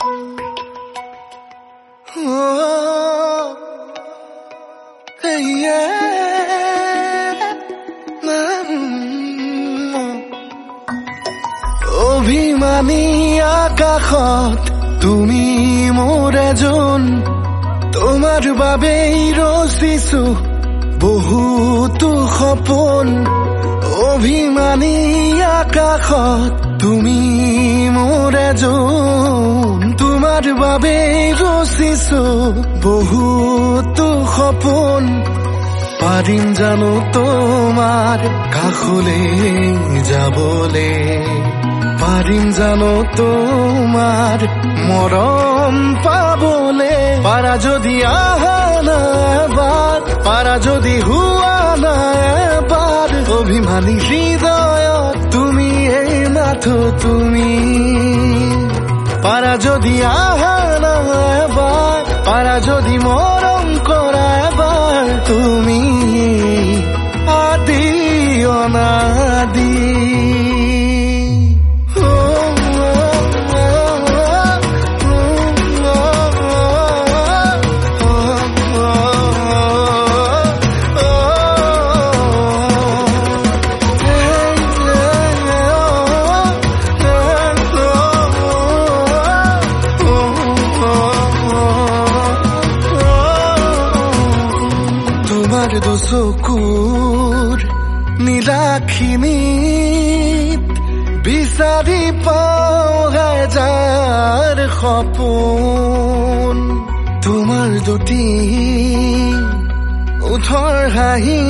অভিমানী আকাশত তুমি মোৰ এজন, তোমাৰ বাবেই ৰচিছো বহুতো সপোন। অভিমানী আকাশত তুমি মোৰ এজন, তোমাৰ বাবেই ৰচিছো বহুতো সপোন। পাৰিম জানো তোমাৰ কাষলৈ যাবলে, পাৰিম জানো তোমাৰ মৰম পাবলে। পাৰা যদি আহা না এবাৰ, পাৰা যদি হোৱা না এবাৰ, অভিমানী হৃদয়ত তুমি এই মাথো তুমি। পাৰা যদি আহা না এবাৰ, পাৰা যদি মৰম কৰা এবাৰ, তুমি আদি অনাদি। চকুৰ নীলাখিনিত বিচাৰি পাওঁ যাৰ সপোন। তোমাৰ দুটি ওঠৰ হাঁহি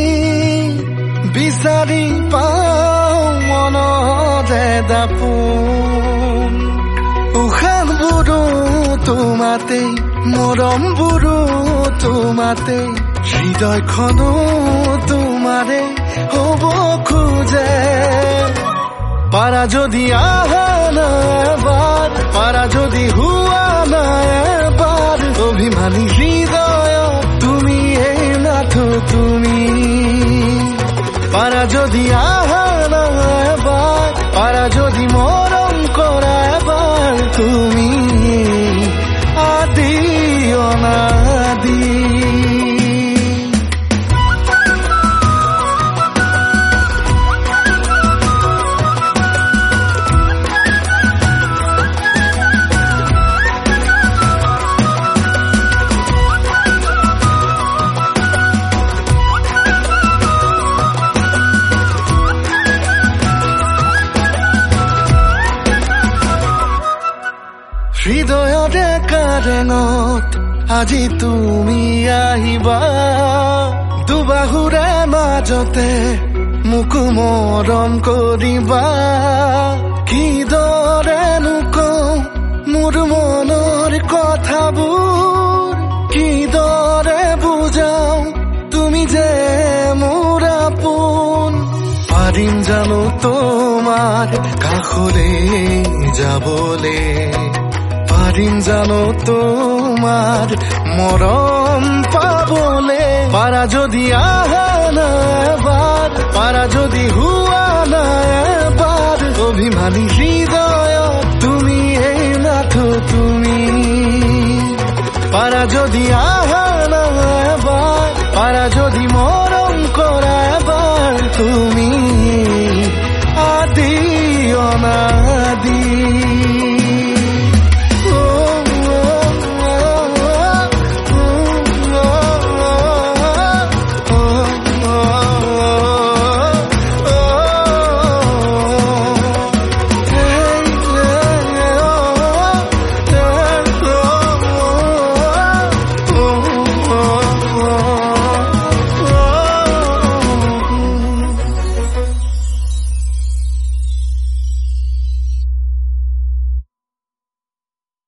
বিচাৰি পাওঁ মনতে দাপোন। উশাহবোৰো তোমাতে, মৰমবোৰো তোমাতে, হৃদয়খনো তোমাৰে হ'ব খোজে। পাৰা যদি আহা না এবাৰ, পাৰা যদি হোৱা না এবাৰ, অভিমানী হৃদয় তুমি এই মাথো তুমি। পাৰা যদি আহা না এবাৰ, পাৰা যদি মৰম কৰা এবাৰ, তুমি আদি অনাদি। হৃদয়তে কাৰেঙত আজি তুমি আহিবা, দুবাহুৰে মাজতে মোক মৰম কৰিবা। কিদৰেনো কওঁ মোৰ মনৰ কথাবোৰ, কিদৰে বুজাও তুমি যে মোৰ আপোন। পাৰিম জানো তোমাৰ কাষলৈ যাবলে, পাৰিম জানো তোমাৰ মৰম পাবলে। পাৰা যদি আহা না এবাৰ, পাৰা যদি হোৱা না এবাৰ, অভিমানী হৃদয়ত তুমি এই মাথো তুমি। পাৰা যদি